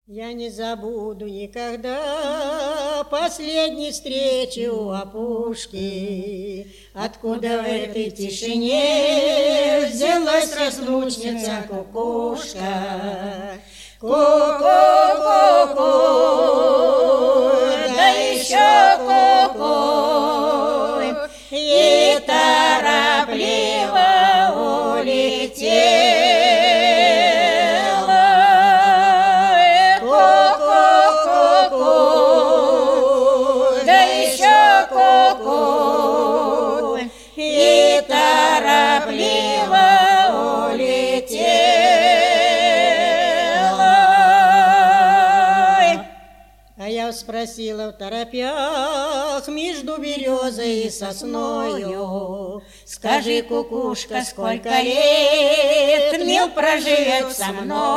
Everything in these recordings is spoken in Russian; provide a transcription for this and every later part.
Я не забуду никогда последней встречи у опушки, откуда в этой тишине взялась разлучница кукушка. Ку-ку-ку-ку, да еще ку-ку, и торопливо улетела. И торопливо улетела. А я спросила в торопях между березой и сосною: скажи, кукушка, сколько лет мил проживет со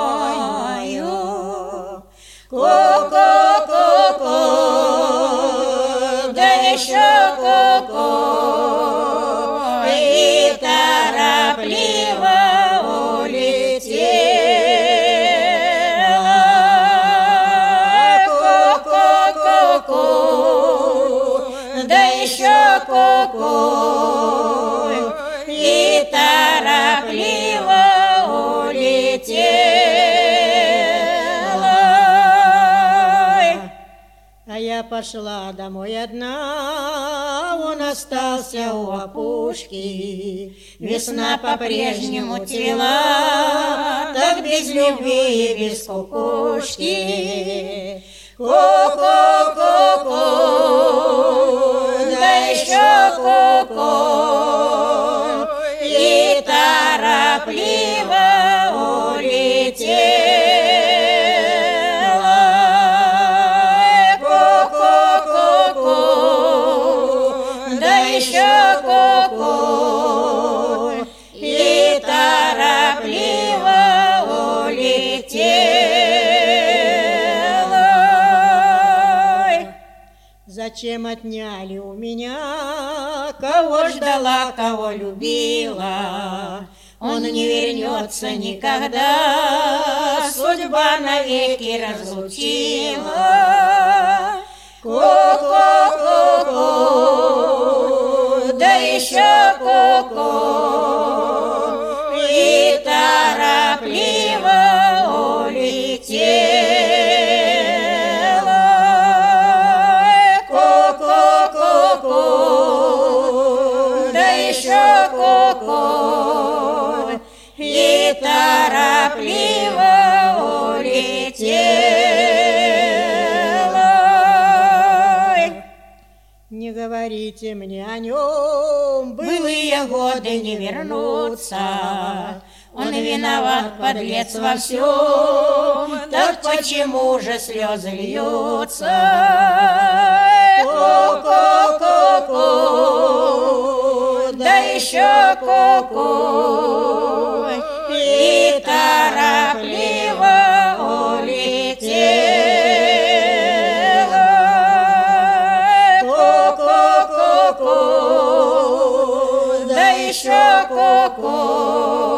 мною? Ку-ку-ку-ку, да еще ку-ку, и торопливо улетела. Ку-ку-ку-ку, да еще ку-ку, и торопливо улетела. А я пошла домой одна, он остался у опушки. Весна по-прежнему тела, так без любви и без кукушки. Ку-ку-ку-ку, да еще ку-ку, и торопливо улетела. Еще ку-ку, и торопливо улетела. Зачем отняли у меня, кого ждала, кого любила? Он не вернется никогда, судьба навеки разлучила. Ку-ку-ку-ку, да еще ку-ку, и торопливо улетела. Ку-ку-ку-ку, да еще ку-ку, и торопливо улетела. Не говорите мне о нем, былые годы не вернутся. Он виноват, подлец, во всем, так почему же слезы льются? Ку-ку-ку-ку, да еще ку-ку, и торопливо улетела. Ку-ку-ку, да еще ку-ку.